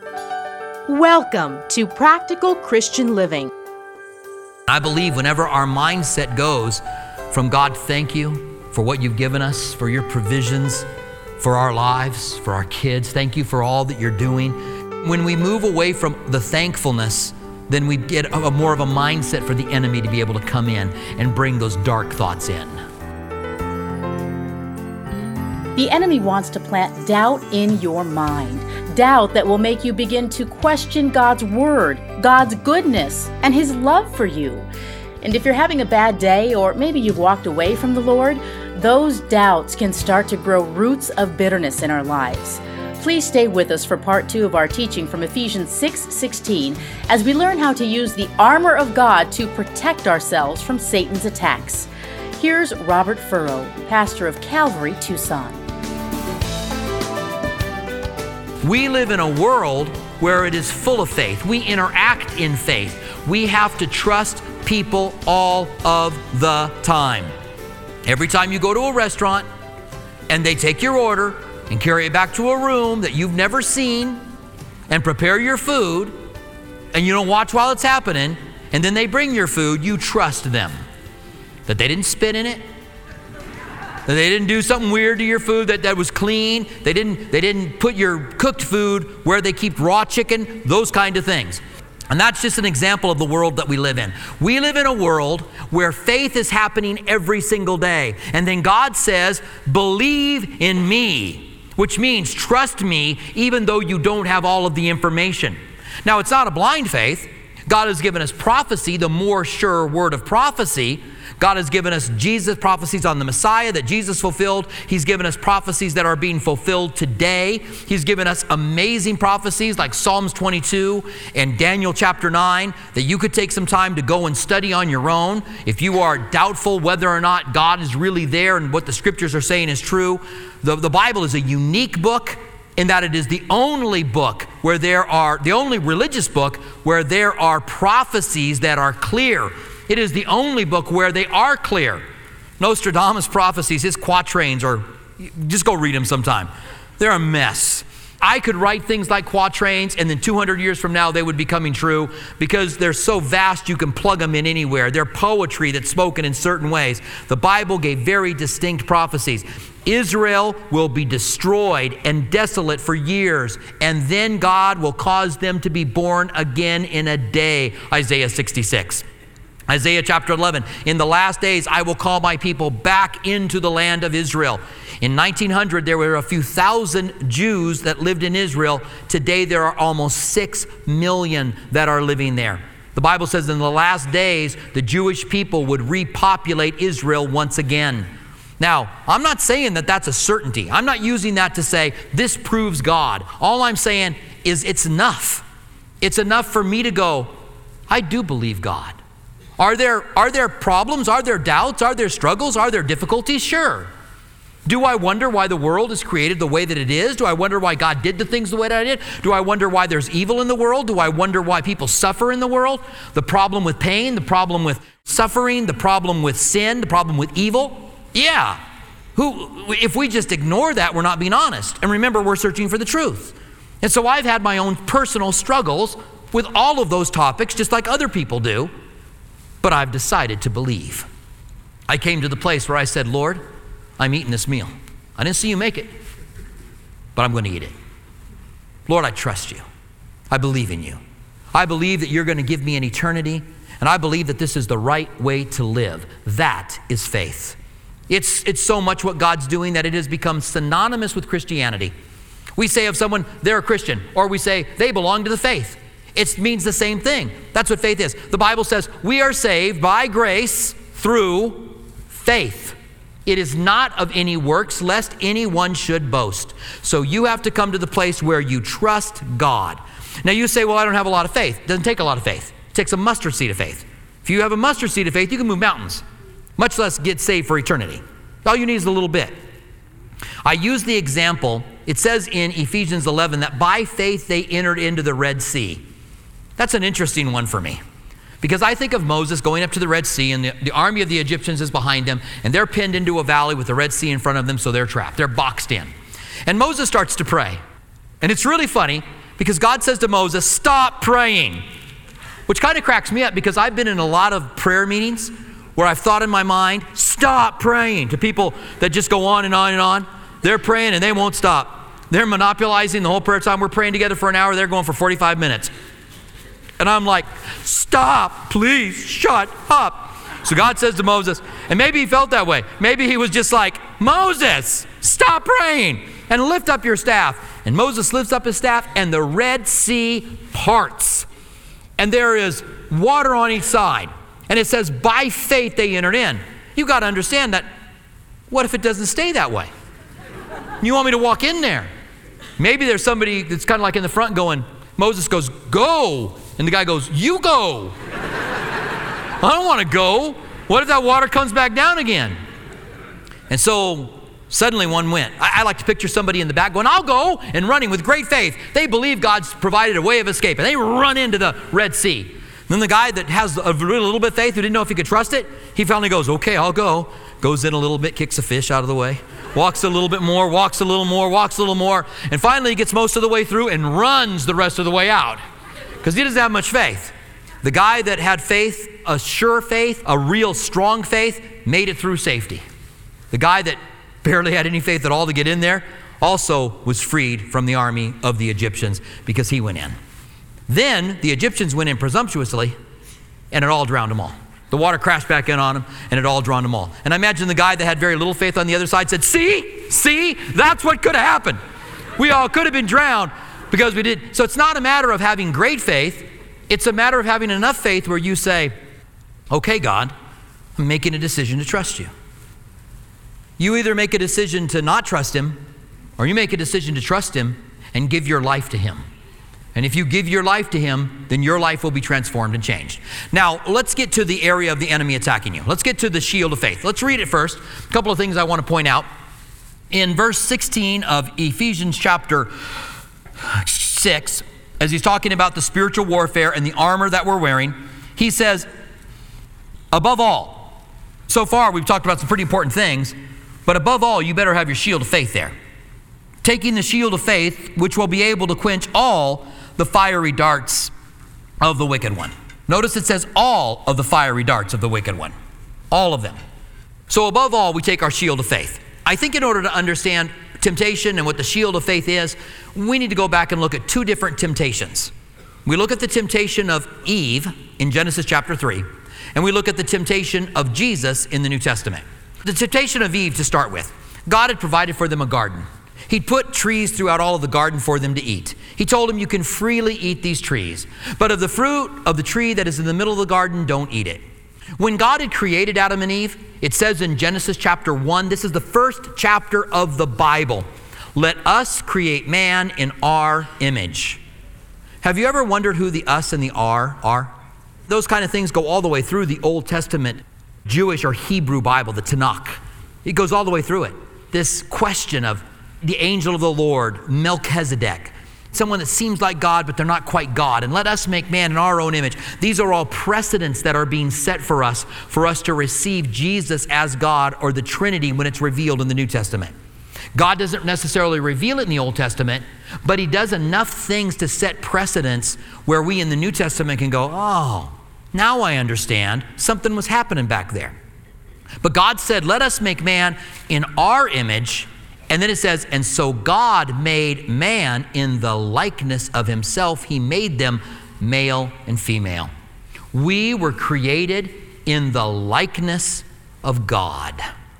Welcome to Practical Christian Living. I believe whenever our mindset goes from God, thank you for what you've given us, for your provisions, for our lives, for our kids. Thank you for all that you're doing. When we move away from the thankfulness, then we get more of a mindset for the enemy to be able to come in and bring those dark thoughts in. The enemy wants to plant doubt in your mind. Doubt that will make you begin to question God's word, God's goodness, and his love for you. And if you're having a bad day, or maybe you've walked away from the Lord, those doubts can start to grow roots of bitterness in our lives. Please stay with us for part 2 of our teaching from Ephesians 6:16 as we learn how to use the armor of God to protect ourselves from Satan's attacks. Here's Robert Furrow, pastor of Calvary, Tucson. We live in a world where it is full of faith. We interact in faith. We have to trust people all of the time. Every time you go to a restaurant and they take your order and carry it back to a room that you've never seen and prepare your food, and you don't watch while it's happening, and then they bring your food, you trust them. That they didn't spit in it, that they didn't do something weird to your food, that was clean, they didn't put your cooked food where they keep raw chicken, those kind of things. And that's just an example of the world that we live in. We live in a world where faith is happening every single day. And then God says, believe in me, which means trust me even though you don't have all of the information. Now, it's not a blind faith. God has given us prophecy, the more sure word of prophecy. God has given us Jesus prophecies on the Messiah that Jesus fulfilled. He's given us prophecies that are being fulfilled today. He's given us amazing prophecies like Psalms 22 and Daniel chapter 9 that you could take some time to go and study on your own. If you are doubtful whether or not God is really there and what the scriptures are saying is true, the Bible is a unique book in that it is the only book where the only religious book where there are prophecies that are clear. It is the only book where they are clear. Nostradamus' prophecies, his quatrains, or just go read them sometime. They're a mess. I could write things like quatrains, and then 200 years from now, they would be coming true because they're so vast you can plug them in anywhere. They're poetry that's spoken in certain ways. The Bible gave very distinct prophecies. Israel will be destroyed and desolate for years, and then God will cause them to be born again in a day, Isaiah 66. Isaiah chapter 11, in the last days, I will call my people back into the land of Israel. In 1900, there were a few thousand Jews that lived in Israel. Today, there are almost 6 million that are living there. The Bible says in the last days, the Jewish people would repopulate Israel once again. Now, I'm not saying that that's a certainty. I'm not using that to say this proves God. All I'm saying is it's enough. It's enough for me to go, I do believe God. Are there problems? Are there doubts? Are there struggles? Are there difficulties? Sure. Do I wonder why the world is created the way that it is? Do I wonder why God did the things the way that I did? Do I wonder why there's evil in the world? Do I wonder why people suffer in the world? The problem with pain, the problem with suffering, the problem with sin, the problem with evil? Yeah. If we just ignore that, we're not being honest. And remember, we're searching for the truth. And so I've had my own personal struggles with all of those topics, just like other people do. But I've decided to believe. I came to the place where I said, Lord, I'm eating this meal. I didn't see you make it, but I'm going to eat it. Lord, I trust you. I believe in you. I believe that you're going to give me an eternity, and I believe that this is the right way to live. That is faith. It's so much what God's doing that it has become synonymous with Christianity. We say of someone, they're a Christian, or we say they belong to the faith. It means the same thing. That's what faith is. The Bible says we are saved by grace through faith. It is not of any works, lest anyone should boast. So you have to come to the place where you trust God. Now you say, well, I don't have a lot of faith. It doesn't take a lot of faith. It takes a mustard seed of faith. If you have a mustard seed of faith, you can move mountains, much less get saved for eternity. All you need is a little bit. I use the example, it says in Ephesians 11 that by faith they entered into the Red Sea. That's an interesting one for me, because I think of Moses going up to the Red Sea and the army of the Egyptians is behind them, and they're pinned into a valley with the Red Sea in front of them, so they're trapped. They're boxed in. And Moses starts to pray. And it's really funny because God says to Moses, stop praying. Which kind of cracks me up because I've been in a lot of prayer meetings where I've thought in my mind, stop praying, to people that just go on and on and on. They're praying and they won't stop. They're monopolizing the whole prayer time. We're praying together for an hour. They're going for 45 minutes. And I'm like, stop, please, shut up. So God says to Moses, and maybe he felt that way. Maybe he was just like, Moses, stop praying and lift up your staff. And Moses lifts up his staff and the Red Sea parts. And there is water on each side. And it says, by faith they entered in. You've got to understand that, what if it doesn't stay that way? You want me to walk in there? Maybe there's somebody that's kind of like in the front going, Moses goes, go. And the guy goes, you go. I don't want to go. What if that water comes back down again? And so suddenly one went. I like to picture somebody in the back going, I'll go, and running with great faith. They believe God's provided a way of escape, and they run into the Red Sea. Then the guy that has a little bit of faith, who didn't know if he could trust it, he finally goes, okay, I'll go. Goes in a little bit, kicks a fish out of the way, walks a little bit more, walks a little more, walks a little more, and finally he gets most of the way through and runs the rest of the way out because he doesn't have much faith. The guy that had faith, a sure faith, a real strong faith, made it through safety. The guy that barely had any faith at all to get in there also was freed from the army of the Egyptians because he went in. Then the Egyptians went in presumptuously and it all drowned them all. The water crashed back in on them and it all drowned them all. And I imagine the guy that had very little faith on the other side said, see, that's what could have happened. We all could have been drowned because we did. So it's not a matter of having great faith. It's a matter of having enough faith where you say, okay, God, I'm making a decision to trust you. You either make a decision to not trust him or you make a decision to trust him and give your life to him. And if you give your life to him, then your life will be transformed and changed. Now, let's get to the area of the enemy attacking you. Let's get to the shield of faith. Let's read it first. A couple of things I want to point out. In verse 16 of Ephesians chapter 6, as he's talking about the spiritual warfare and the armor that we're wearing, he says, above all, so far we've talked about some pretty important things, but above all, you better have your shield of faith there. Taking the shield of faith, which will be able to quench all the fiery darts of the wicked one. Notice it says all of the fiery darts of the wicked one. All of them. So above all, we take our shield of faith. I think in order to understand temptation and what the shield of faith is, we need to go back and look at two different temptations. We look at the temptation of Eve in Genesis chapter 3, and we look at the temptation of Jesus in the New Testament. The temptation of Eve to start with. God had provided for them a garden. He'd put trees throughout all of the garden for them to eat. He told them, you can freely eat these trees, but of the fruit of the tree that is in the middle of the garden, don't eat it. When God had created Adam and Eve, it says in Genesis chapter 1, this is the first chapter of the Bible, let us create man in our image. Have you ever wondered who the us and the our are? Those kind of things go all the way through the Old Testament Jewish or Hebrew Bible, the Tanakh. It goes all the way through it. This question of the angel of the Lord, Melchizedek, someone that seems like God, but they're not quite God. And let us make man in our own image. These are all precedents that are being set for us to receive Jesus as God or the Trinity when it's revealed in the New Testament. God doesn't necessarily reveal it in the Old Testament, but he does enough things to set precedents where we in the New Testament can go, oh, now I understand. Something was happening back there. But God said, let us make man in our image. And then it says, and so God made man in the likeness of himself. He made them male and female. We were created in the likeness of God.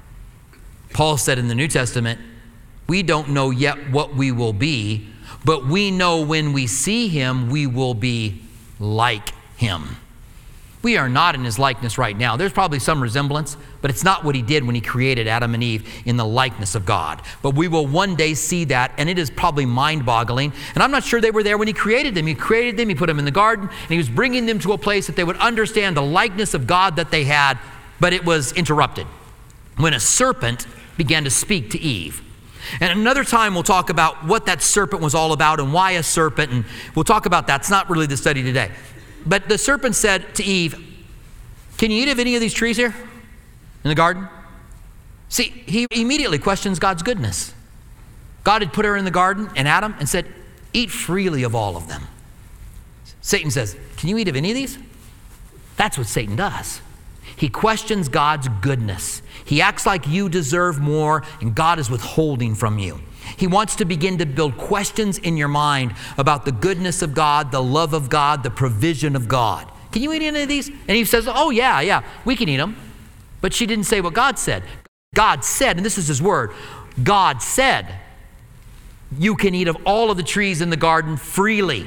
Paul said in the New Testament, we don't know yet what we will be, but we know when we see him, we will be like him. We are not in his likeness right now. There's probably some resemblance, but it's not what he did when he created Adam and Eve in the likeness of God. But we will one day see that, and it is probably mind-boggling. And I'm not sure they were there when he created them. He created them, he put them in the garden, and he was bringing them to a place that they would understand the likeness of God that they had, but it was interrupted when a serpent began to speak to Eve. And another time we'll talk about what that serpent was all about and why a serpent, and we'll talk about that. It's not really the study today. But the serpent said to Eve, can you eat of any of these trees here in the garden? See, he immediately questions God's goodness. God had put her in the garden and Adam and said, Eat freely of all of them. Satan says, can you eat of any of these? That's what Satan does. He questions God's goodness. He acts like you deserve more and God is withholding from you. He wants to begin to build questions in your mind about the goodness of God, the love of God, the provision of God. Can you eat any of these? And he says, oh yeah, we can eat them. But she didn't say what God said. God said, and this is his word, God said, you can eat of all of the trees in the garden freely.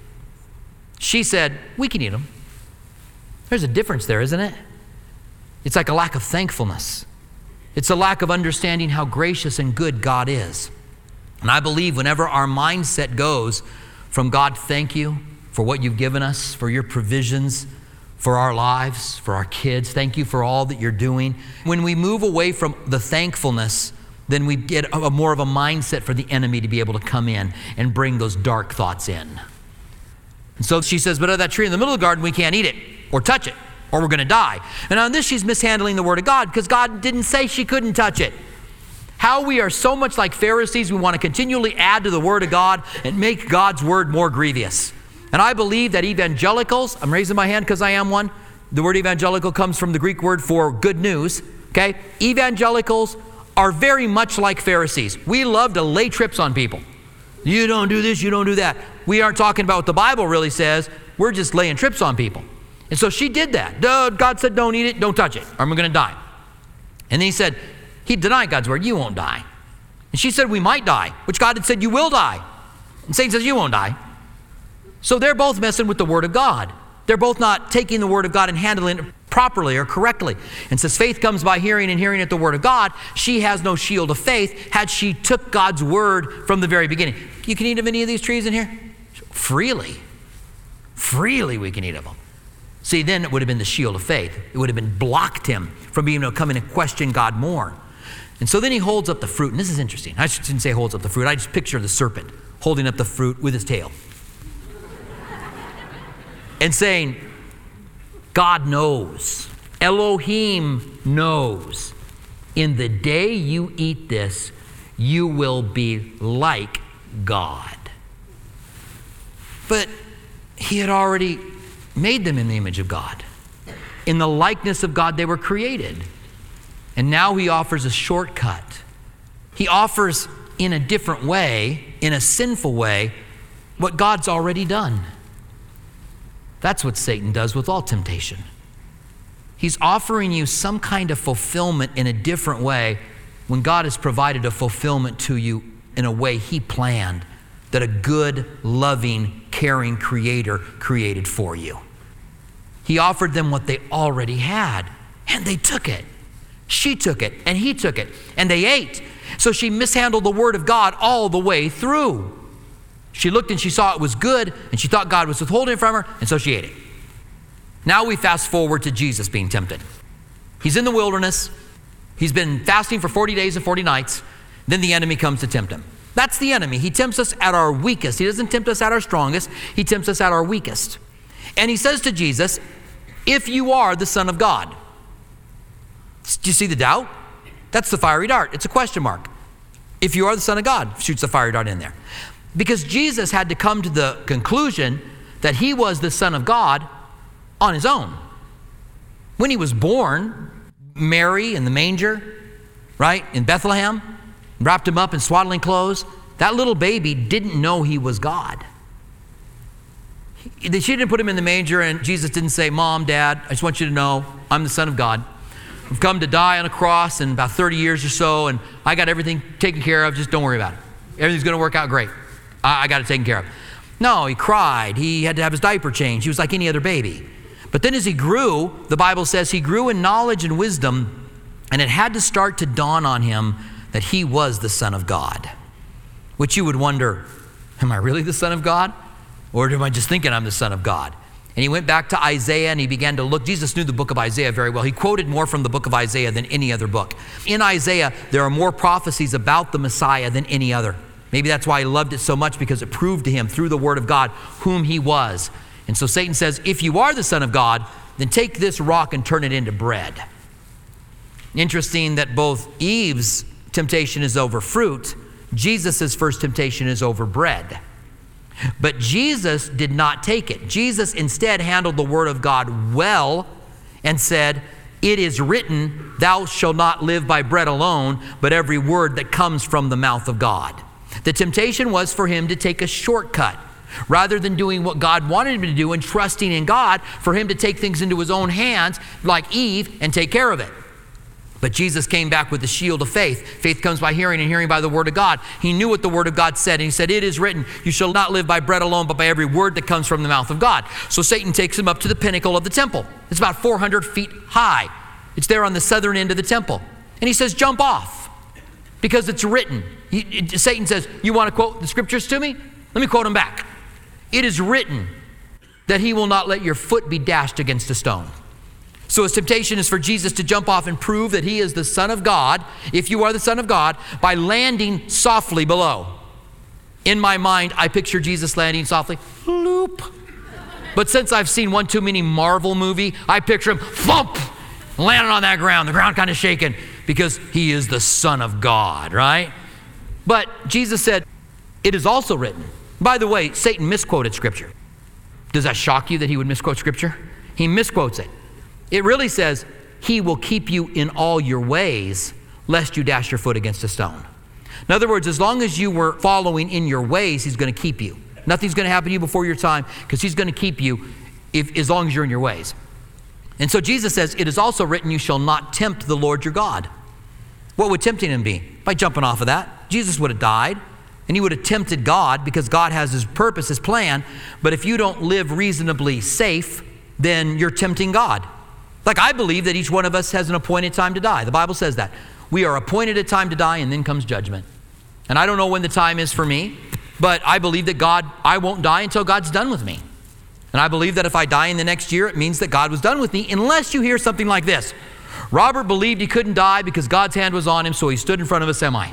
She said, we can eat them. There's a difference there, isn't it? It's like a lack of thankfulness. It's a lack of understanding how gracious and good God is. And I believe whenever our mindset goes from God, thank you for what you've given us, for your provisions, for our lives, for our kids, thank you for all that you're doing. When we move away from the thankfulness, then we get more of a mindset for the enemy to be able to come in and bring those dark thoughts in. And so she says, but of that tree in the middle of the garden, we can't eat it or touch it, or we're going to die. And on this, she's mishandling the word of God because God didn't say she couldn't touch it. How we are so much like Pharisees, we want to continually add to the word of God and make God's word more grievous. And I believe that evangelicals, I'm raising my hand because I am one. The word evangelical comes from the Greek word for good news, okay? Evangelicals are very much like Pharisees. We love to lay trips on people. You don't do this, you don't do that. We aren't talking about what the Bible really says. We're just laying trips on people. And so she did that. God said, don't eat it, don't touch it, or I'm going to die. And then he said, he denied God's word, you won't die. And she said, we might die, which God had said, you will die. And Satan says, you won't die. So they're both messing with the word of God. They're both not taking the word of God and handling it properly or correctly. And since faith comes by hearing and hearing at the word of God, she has no shield of faith had she took God's word from the very beginning. You can eat of any of these trees in here? Freely. Freely we can eat of them. See, then it would have been the shield of faith. It would have been blocked him from being able to come in and question God more. And so then he holds up the fruit. And this is interesting. I shouldn't say holds up the fruit. I just picture the serpent holding up the fruit with his tail. And saying, God knows. Elohim knows. In the day you eat this, you will be like God. But he had already made them in the image of God. In the likeness of God they were created. And now he offers a shortcut. He offers in a different way, in a sinful way, what God's already done. That's what Satan does with all temptation. He's offering you some kind of fulfillment in a different way when God has provided a fulfillment to you in a way he planned, that a good, loving, caring creator created for you. He offered them what they already had, and they took it. She took it, and he took it, and they ate. So she mishandled the word of God all the way through. She looked and she saw it was good, and she thought God was withholding it from her, and so she ate it. Now we fast forward to Jesus being tempted. He's in the wilderness. He's been fasting for 40 days and 40 nights. Then the enemy comes to tempt him. That's the enemy. He tempts us at our weakest. He doesn't tempt us at our strongest. He tempts us at our weakest. And he says to Jesus, if you are the Son of God. Do you see the doubt? That's the fiery dart. It's a question mark. If you are the Son of God, shoots the fiery dart in there. Because Jesus had to come to the conclusion that he was the Son of God on his own. When he was born, Mary in the manger, right, in Bethlehem, wrapped him up in swaddling clothes, that little baby didn't know he was God. She didn't put him in the manger, and Jesus didn't say, Mom, Dad, I just want you to know I'm the Son of God. I've come to die on a cross in about 30 years or so, and I got everything taken care of. Just don't worry about it. Everything's going to work out great. I got it taken care of. No, he cried. He had to have his diaper changed. He was like any other baby. But then as he grew, the Bible says he grew in knowledge and wisdom, and it had to start to dawn on him that he was the Son of God. Which you would wonder, am I really the Son of God? Or am I just thinking I'm the Son of God? And he went back to Isaiah and he began to look. Jesus knew the book of Isaiah very well. He quoted more from the book of Isaiah than any other book. In Isaiah, there are more prophecies about the Messiah than any other. Maybe that's why he loved it so much, because it proved to him through the word of God whom he was. And so Satan says, if you are the Son of God, then take this rock and turn it into bread. Interesting that both Eve's temptation is over fruit. Jesus' first temptation is over bread. But Jesus did not take it. Jesus instead handled the word of God well and said, "It is written, thou shalt not live by bread alone, but every word that comes from the mouth of God." The temptation was for him to take a shortcut. Rather than doing what God wanted him to do and trusting in God, for him to take things into his own hands like Eve and take care of it. But Jesus came back with the shield of faith. Faith comes by hearing, and hearing by the word of God. He knew what the word of God said, and he said, "It is written, you shall not live by bread alone, but by every word that comes from the mouth of God." So Satan takes him up to the pinnacle of the temple. It's about 400 feet high. It's there on the southern end of the temple. And he says, "Jump off, because it's written." Satan says, "You want to quote the scriptures to me? Let me quote them back. It is written that he will not let your foot be dashed against a stone." So his temptation is for Jesus to jump off and prove that he is the Son of God, if you are the Son of God, by landing softly below. In my mind, I picture Jesus landing softly, loop. But since I've seen one too many Marvel movie, I picture him, thump, landing on that ground, the ground kind of shaking, because he is the Son of God, right? But Jesus said, "It is also written." By the way, Satan misquoted Scripture. Does that shock you that he would misquote Scripture? He misquotes it. It really says, "He will keep you in all your ways, lest you dash your foot against a stone." In other words, as long as you were following in your ways, he's going to keep you. Nothing's going to happen to you before your time, because he's going to keep you as long as you're in your ways. And so Jesus says, "It is also written, you shall not tempt the Lord your God." What would tempting him be? By jumping off of that. Jesus would have died, and he would have tempted God, because God has his purpose, his plan. But if you don't live reasonably safe, then you're tempting God. Like, I believe that each one of us has an appointed time to die. The Bible says that. We are appointed a time to die, and then comes judgment. And I don't know when the time is for me, but I believe that I won't die until God's done with me. And I believe that if I die in the next year, it means that God was done with me, unless you hear something like this. Robert believed he couldn't die because God's hand was on him, so he stood in front of a semi.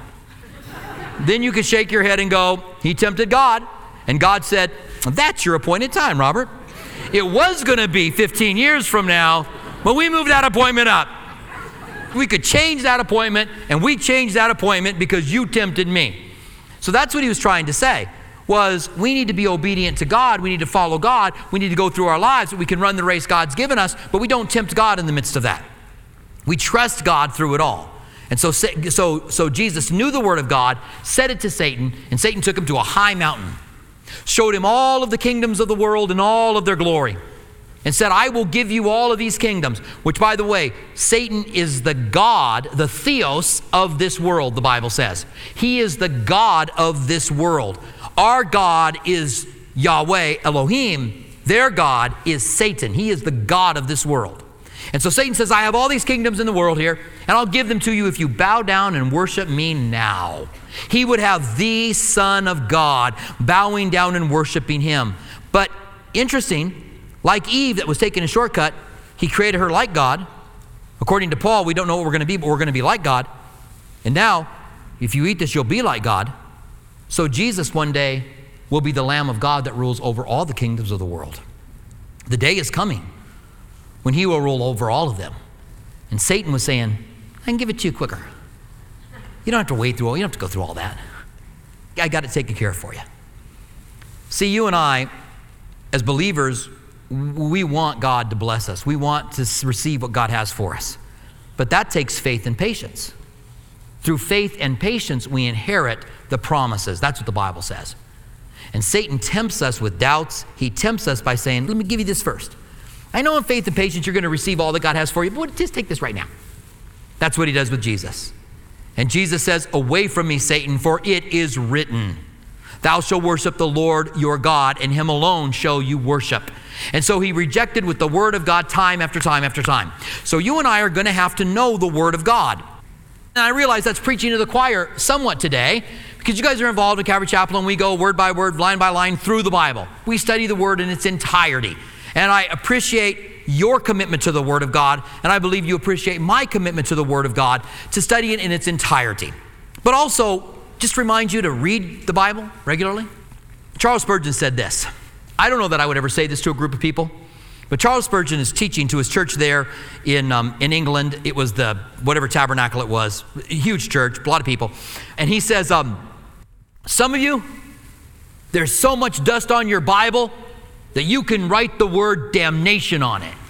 Then you could shake your head and go, "He tempted God." And God said, "That's your appointed time, Robert. It was going to be 15 years from now, but we moved that appointment up. We could change that appointment, and we changed that appointment because you tempted me." So that's what he was trying to say, was we need to be obedient to God. We need to follow God. We need to go through our lives so we can run the race God's given us, but we don't tempt God in the midst of that. We trust God through it all. And so Jesus knew the word of God, said it to Satan, and Satan took him to a high mountain, showed him all of the kingdoms of the world and all of their glory, and said, "I will give you all of these kingdoms," which, by the way, Satan is the God, the theos of this world, the Bible says. He is the God of this world. Our God is Yahweh, Elohim. Their God is Satan. He is the God of this world. And so Satan says, "I have all these kingdoms in the world here, and I'll give them to you if you bow down and worship me now." He would have the Son of God bowing down and worshiping him. But interesting, like Eve that was taking a shortcut, he created her like God. According to Paul, we don't know what we're going to be, but we're going to be like God. And now, if you eat this, you'll be like God. So Jesus one day will be the Lamb of God that rules over all the kingdoms of the world. The day is coming when he will rule over all of them. And Satan was saying, "I can give it to you quicker. You don't have to wait through all, you don't have to go through all that. I got it taken care of for you." See, you and I, as believers, we want God to bless us. We want to receive what God has for us. But that takes faith and patience. Through faith and patience, we inherit the promises. That's what the Bible says. And Satan tempts us with doubts. He tempts us by saying, "Let me give you this first. I know in faith and patience you're going to receive all that God has for you, but just take this right now." That's what he does with Jesus. And Jesus says, "Away from me, Satan, for it is written, thou shalt worship the Lord your God, and him alone shall you worship." And so he rejected with the word of God time after time after time. So you and I are going to have to know the word of God. And I realize that's preaching to the choir somewhat today, because you guys are involved in Calvary Chapel, and we go word by word, line by line through the Bible. We study the word in its entirety. And I appreciate your commitment to the Word of God, and I believe you appreciate my commitment to the Word of God, to study it in its entirety. But also, just remind you to read the Bible regularly. Charles Spurgeon said this. I don't know that I would ever say this to a group of people, but Charles Spurgeon is teaching to his church there in England. It was the whatever tabernacle it was, a huge church, a lot of people. And he says, some of you There's so much dust on your Bible that you can write the word damnation on it.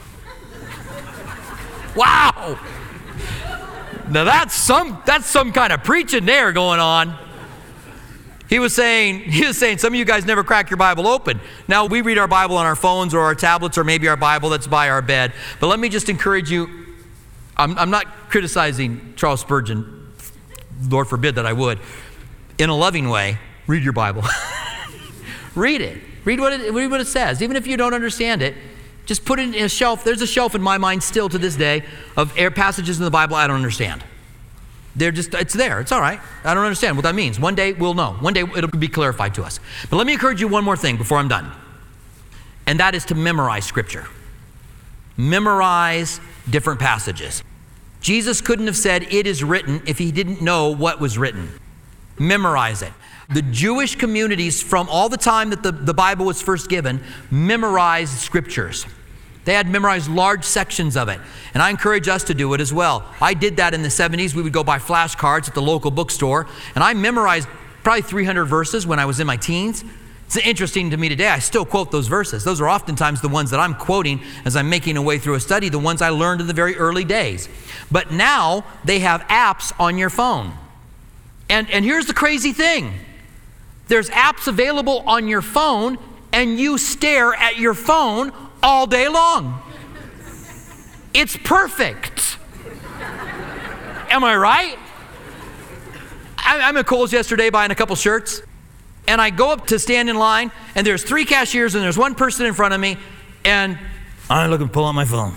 Wow! Now that's some kind of preaching there going on. He was saying, some of you guys never crack your Bible open. Now, we read our Bible on our phones or our tablets or maybe our Bible that's by our bed. But let me just encourage you, I'm not criticizing Charles Spurgeon, Lord forbid that I would. In a loving way, read your Bible. Read it. Read what it says. Even if you don't understand it, just put it in a shelf. There's a shelf in my mind still to this day of passages in the Bible I don't understand. It's there. It's all right. I don't understand what that means. One day we'll know. One day it'll be clarified to us. But let me encourage you one more thing before I'm done. And that is to memorize Scripture. Memorize different passages. Jesus couldn't have said, "It is written," if he didn't know what was written. Memorize it. The Jewish communities from all the time that the Bible was first given memorized Scriptures. They had memorized large sections of it. And I encourage us to do it as well. I did that in the 70s. We would go buy flashcards at the local bookstore. And I memorized probably 300 verses when I was in my teens. It's interesting to me today. I still quote those verses. Those are oftentimes the ones that I'm quoting as I'm making a way through a study, the ones I learned in the very early days. But now they have apps on your phone. And here's the crazy thing. There's apps available on your phone, and you stare at your phone all day long. It's perfect. Am I right? I'm at Kohl's yesterday buying a couple shirts, and I go up to stand in line, and there's 3 cashiers, and there's one person in front of me, and I'm looking to pull out my phone.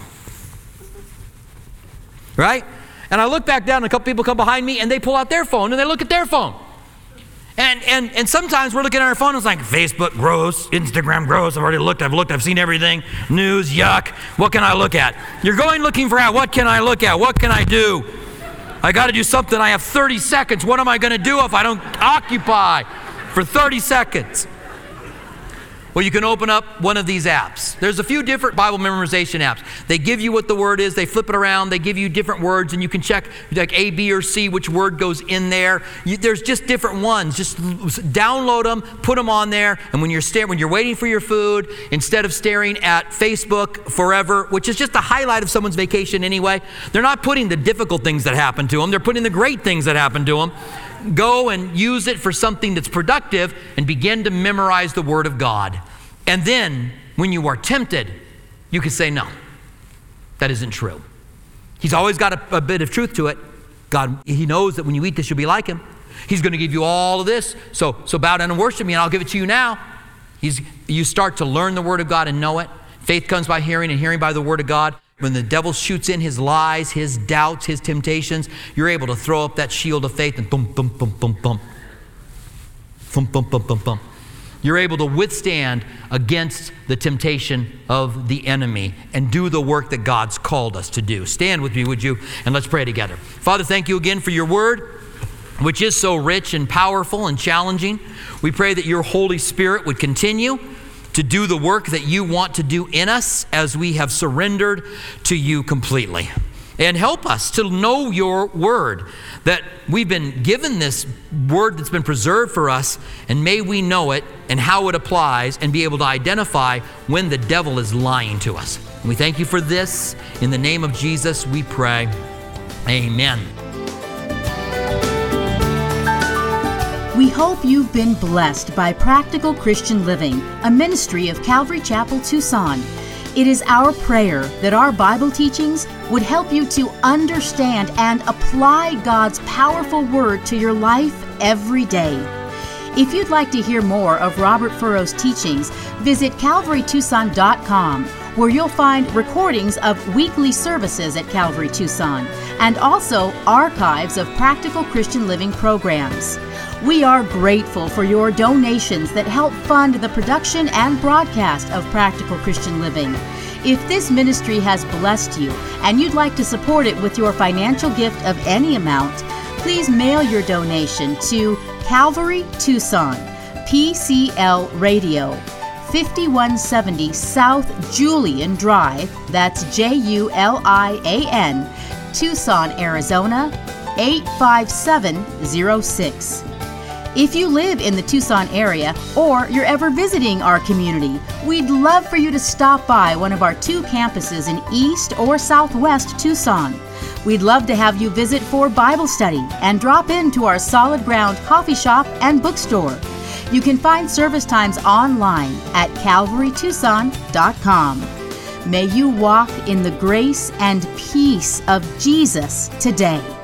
Right? And I look back down, and a couple people come behind me, and they pull out their phone, and they look at their phone. And sometimes we're looking at our phone, it's like, Facebook, gross. Instagram, gross. I've already looked, I've seen everything. News, yuck. What can I look at? You're going looking for what can I look at? What can I do? I got to do something. I have 30 seconds. What am I going to do if I don't occupy for 30 seconds? Well, you can open up one of these apps. There's a few different Bible memorization apps. They give you what the word is. They flip it around. They give you different words, and you can check like A, B, or C, which word goes in there. There's just different ones. Just download them, put them on there, and when you're waiting for your food, instead of staring at Facebook forever, which is just a highlight of someone's vacation anyway, they're not putting the difficult things that happen to them. They're putting the great things that happen to them. Go and use it for something that's productive and begin to memorize the Word of God. And then, when you are tempted, you can say, no, that isn't true. He's always got a bit of truth to it. God, He knows that when you eat this, you'll be like Him. He's going to give you all of this. So bow down and worship me, and I'll give it to you now. You start to learn the Word of God and know it. Faith comes by hearing, and hearing by the Word of God. When the devil shoots in his lies, his doubts, his temptations, you're able to throw up that shield of faith and boom, boom, boom, boom, boom. Boom, boom, boom, boom, boom. You're able to withstand against the temptation of the enemy and do the work that God's called us to do. Stand with me, would you? And let's pray together. Father, thank you again for your word, which is so rich and powerful and challenging. We pray that your Holy Spirit would continue to do the work that you want to do in us as we have surrendered to you completely. And help us to know your word, that we've been given this word that's been preserved for us, and may we know it and how it applies and be able to identify when the devil is lying to us. And we thank you for this. In the name of Jesus, we pray. Amen. We hope you've been blessed by Practical Christian Living, a ministry of Calvary Chapel, Tucson. It is our prayer that our Bible teachings would help you to understand and apply God's powerful word to your life every day. If you'd like to hear more of Robert Furrow's teachings, visit calvarytucson.com, where you'll find recordings of weekly services at Calvary Tucson and also archives of Practical Christian Living programs. We are grateful for your donations that help fund the production and broadcast of Practical Christian Living. If this ministry has blessed you and you'd like to support it with your financial gift of any amount, please mail your donation to Calvary Tucson, PCL Radio, 5170 South Julian Drive, that's Julian, Tucson, Arizona, 85706. If you live in the Tucson area or you're ever visiting our community, we'd love for you to stop by one of our 2 campuses in East or Southwest Tucson. We'd love to have you visit for Bible study and drop into our Solid Ground coffee shop and bookstore. You can find service times online at calvarytucson.com. May you walk in the grace and peace of Jesus today.